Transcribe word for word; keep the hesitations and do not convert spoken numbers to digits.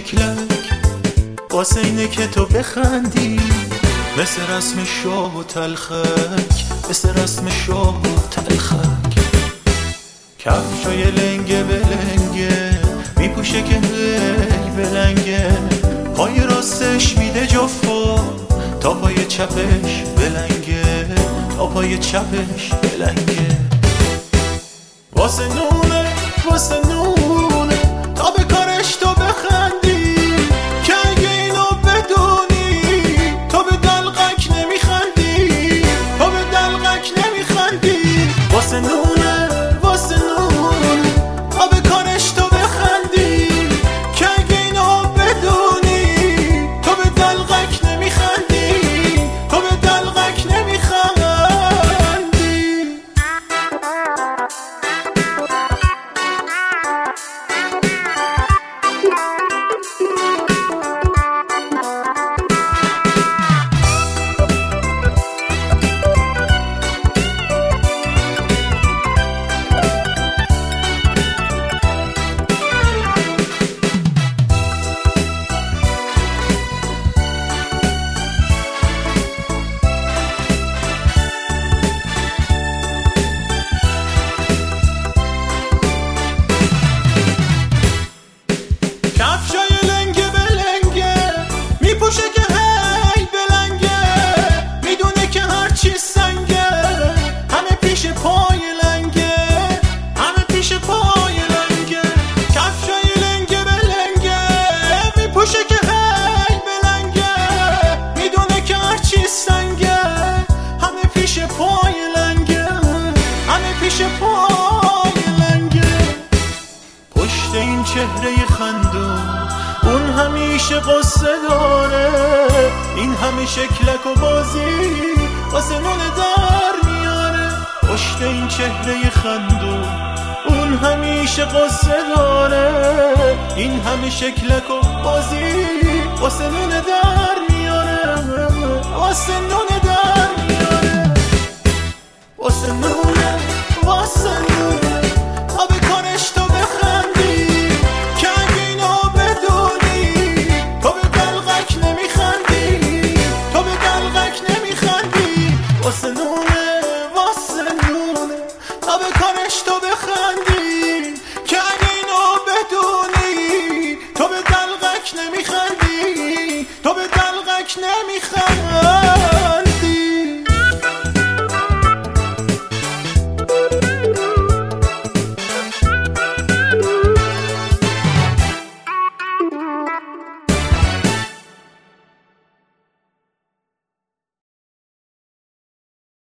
شکلک واسه اینه که تو بخندی، مثل رسم شاه و تلخک، مثل رسم شاه و تلخک. کفشای لنگه بلنگه میپوشه که هی بلنگه، پای راستش میده جفا تا پای چپش بلنگه، تا پای چپش بلنگه. واسه نونه واسه نونه تا به کارش تو بخندی، که اگه اینو بدونی تو به دلقک نمیخندی، تو به دلقک نمیخندی. واسه نونه واسه نونه تا به کارش تو بخندی، که اگه اینو بدونی تو به دلقک نمیخندی، تو به دلقک نمیخندی. پشت این چهره خندون اون همیشه قصه داره، این همه شکلک و بازی واسه نونه در میاره. پشت این چهره خندون اون همیشه قصه داره، این همه شکلک و بازی واسه نونه در میاره، واسه نونه در میاره. واسه نونه واسه نونه تا به کارش تو بخندی، که اگه اینو بدونی تو به دلقک نمیخندی، تو به دلقک نمیخندی. واسه نونه واسه نونه تا به کارش تو بخندی، که اگه اینو بدونی تو به دلقک نمیخندی، تو به دلقک نمیخندی.